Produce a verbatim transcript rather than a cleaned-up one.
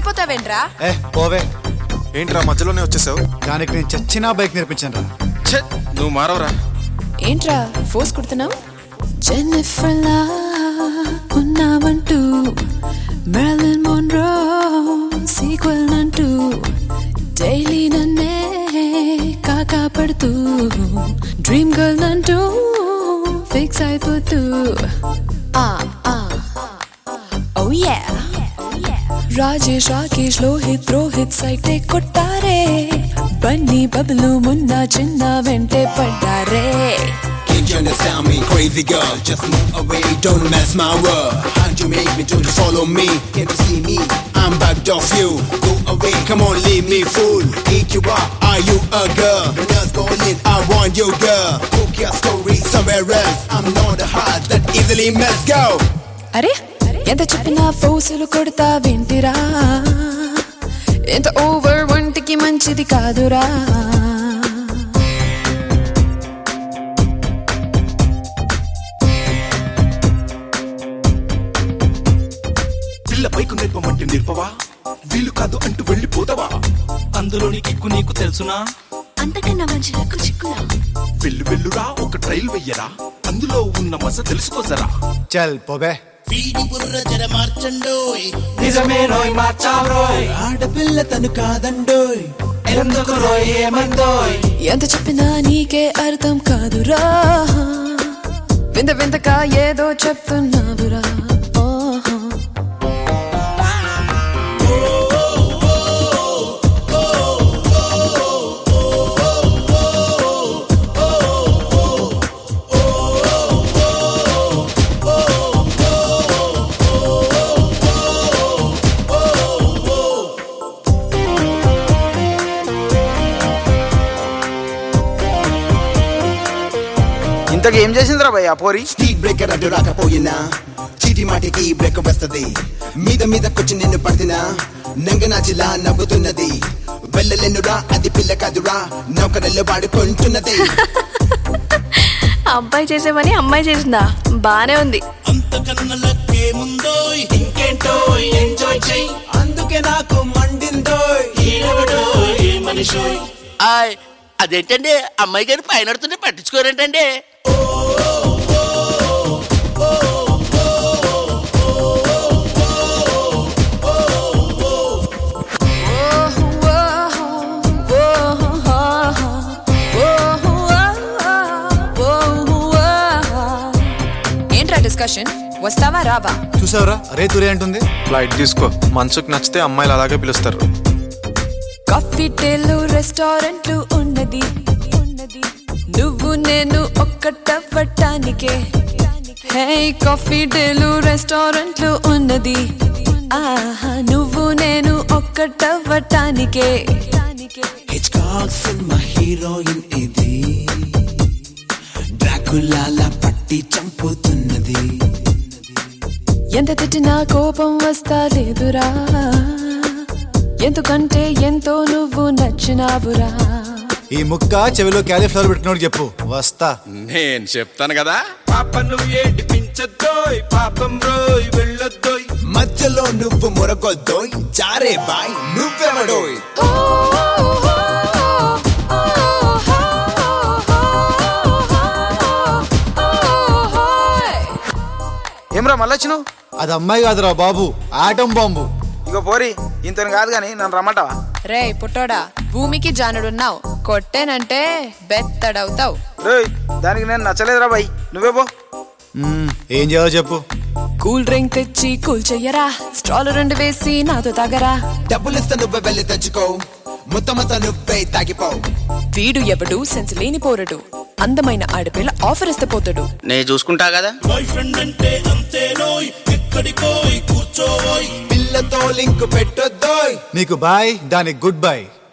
ఆగిపోతావేంట్రా? ఏ పోవే. ఏంట్రా మధ్యలోనే వచ్చేసావు? దానికి నేను చచ్చినా బైక్ నేర్పించాను రా. నువ్వు మారవరా. ఏంట్రా ఫోర్స్ కుడుతున్నావు? జెన్నిఫర్ లా ఉన్నావంటూ మెర్లిన్ మోన్రో సీక్వెల్ నంటూ డైలీ నన్నే కాకా పడుతూ డ్రీమ్ గర్ల్ నంటూ ఫిక్స్ అయిపోతూ ఓ యా రాజేష్ రాకేష్ లోహిత్ రోహిత్ సైటే కొట్టారే బన్నీ బబ్లు మున్నా చిన్న వెంటే పడ్డారే. Can't you understand me, crazy girl? Just move away, don't mess my world. How'd you make me to just follow me? Can't you see me? I'm bugged off you. Go away, come on, leave me fool. Eat you up, are you a girl? When I was going, I want you, girl. Book your story somewhere else. I'm not the heart that easily mess go. అరే ఎంత చెప్పినా ఫోసులు కొడతా వింటిరా, ఎంత over ఒంటికి మంచిది కాదురా. పిల్ల పైకు నేర్పమంటే నేర్పవా, వీలు కాదు అంటూ వెళ్ళిపోతావా? అందులోని కిక్కు నీకు తెలుసునా? అంతకన్నా మంచి లక్కు చిక్కునా? వెళ్ళు వెళ్ళురా ఒక ట్రైల్ వెయ్యరా, అందులో ఉన్న మస తెలుసుకోసరా. చల్ పోవే. వీడి బుర్ర జర మార్చండోయ్, నిజమేనోయ్ మార్చావ్రోయ్, ఆడపిల్ల తను కాదండోయ్, ఎందుకు రోయ్ ఏమందోయ్? ఎంత చెప్పినా నీకే అర్థం కాదురా, వింత వింతగా ఏదో చెప్తున్నావురా. ఇంతకు ఏం చేసిందిరా భయ్ ఆ పోరి? స్పీడ్ బ్రేకర్ అడ్డు రాకపోయినా చీటి మాటికి బ్రేక్ వస్తది, మీద మీద కొచ్చి నిన్ను పడినా నంగనాచిలా నవ్వుతున్నది. వెళ్ళలేనురా అది పిల్ల కాదురా, నౌకరల్లో వాడుకుంటున్నది. అబ్బాయి చేసేవని అమ్మాయి చేసిందా? బానే ఉంది. అంతకన్నలకేముందో ఇంకేంటో ఎంజాయ్ చెయ్, అందుకే నాకు మండిందోయ్. అదేంటండి అమ్మాయి గారు పైన పడుతుంటే పట్టించుకోరేంటండి? ఏంట్రా డిస్కషన్? వస్తావా రావా? చూసావరా అరే తురే అంటుంది. ఫ్లైట్ తీసుకో, మనసుకు నచ్చితే అమ్మాయిలు అలాగే పిలుస్తారు. కాఫీ టేలు రెస్టారెంట్లు ఉన్నది, నువ్వు నేను ఒక్కటవ్వటానికే. హే కాఫీ టేలు రెస్టారెంట్లు ఉన్నది, ఆహా నువ్వు నేను ఒక్కటవ్వటానికే. హిచ్కాక్ సినిమా హీరోయిన్ ఇది, డ్రాకులాలా పట్టి చంపుతున్నది. ఎంత తిట్టినా కోపం వస్తా లేదురా, ఎందుకంటే ఎంతో నువ్వు నచ్చినావురా. ఈ ముక్క చెవిలో క్యాలీఫ్లవర్ పెట్టుకున్నాడు చెప్పు, వస్తా. నేను చెప్తాను కదా. పాప నువ్వు ఏడిపించద్దోయ్, పాపం రోయ్ వెళ్ళొద్దోయ్, మధ్యలో నువ్వు మురగొద్దోయ్, జారే బాయ్ నువ్వెవడోయ్. ఏమ్రా మళ్ళీ వచ్చినావు? అది అమ్మాయి కాదురా బాబు, ఆటం బాంబు. ఇక పోరి ఇంతని కాదు గాని నన్ను రమ్మంటావా? రే పుట్టోడా, భూమికి జానుడున్నావు, కొట్టేనంటే బెత్తడవుతావు. రేయ్ దానికి నేను నచ్చలేదురా బాయ్, నువ్వే పో. ఏం చేయాలో చెప్పు. కూల్ డ్రింక్ తెచ్చి కూల్ చెయ్యరా, స్ట్రాలు రెండు వేసి నాతో తాగరా. డబ్బులిస్తా నువ్వే వెళ్ళి తెచ్చుకో, మొత్తం అంతా నువ్వే తాగిపో. వీడు ఎవడు సెన్స్ లేని పోరడు, అందమైన ఆడపిల్ల ఆఫర్ ఇస్తే పోతాడు. నేను చూసుకుంటా కదా. బాయ్ ఫ్రెండ్ అంటే అంతేనోయ్, ఎక్కడికోయ్ కూర్చోవోయ్, పిల్లతో లింక్ పెట్టొద్దోయ్. నీకు బాయ్, దానికి గుడ్ బై.